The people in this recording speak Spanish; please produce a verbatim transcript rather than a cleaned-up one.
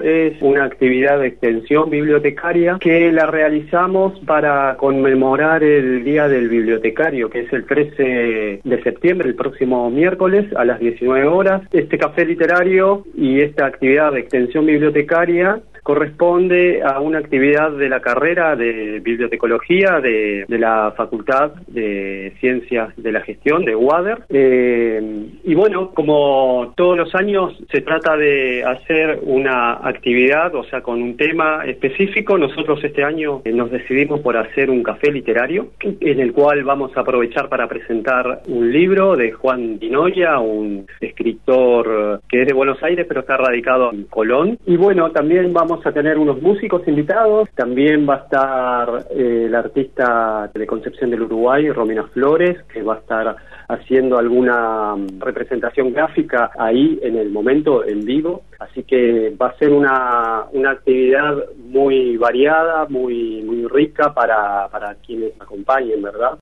es una actividad de extensión bibliotecaria que la realizamos para conmemorar el Día del Bibliotecario, que es el trece de septiembre, el próximo miércoles a las diecinueve horas. Este café literario y esta actividad de extensión bibliotecaria corresponde a una actividad de la carrera de bibliotecología de, de la Facultad de Ciencias de la Gestión de UADER. Eh, y bueno, como todos los años se trata de hacer una actividad, o sea, con un tema específico. Nosotros este año nos decidimos por hacer un café literario, en el cual vamos a aprovechar para presentar un libro de Juan Dinoya, un escritor que es de Buenos Aires, pero está radicado en Colón. Y bueno, también vamos Vamos a tener unos músicos invitados, también va a estar eh, la artista de Concepción del Uruguay, Romina Flores, que va a estar haciendo alguna representación gráfica ahí en el momento, en vivo, así que va a ser una, una actividad muy variada, muy, muy rica para, para quienes acompañen, ¿verdad?